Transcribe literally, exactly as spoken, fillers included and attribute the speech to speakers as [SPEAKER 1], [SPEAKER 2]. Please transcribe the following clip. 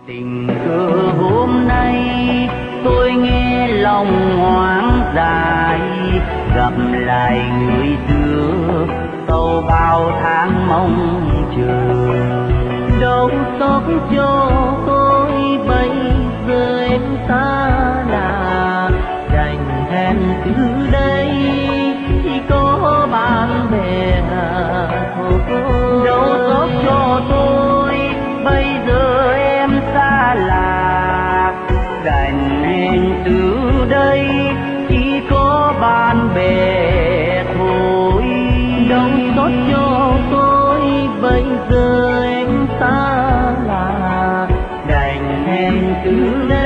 [SPEAKER 1] Tình cờ hôm nay tôi nghe lòng hoang dại, gặp lại người xưa sau bao tháng mong chờ. Đâu xót cho tôi bây giờ em xa lạ, đành hẹn từ đây chỉ có bạn bè thôi. Đâu xót cho tôi bây giờ em xa lạ, đành hẹn từ đây chỉ có bạn bè thôi. Đâu xót cho tôi bây giờ em xa lạ, đành hẹn từ đây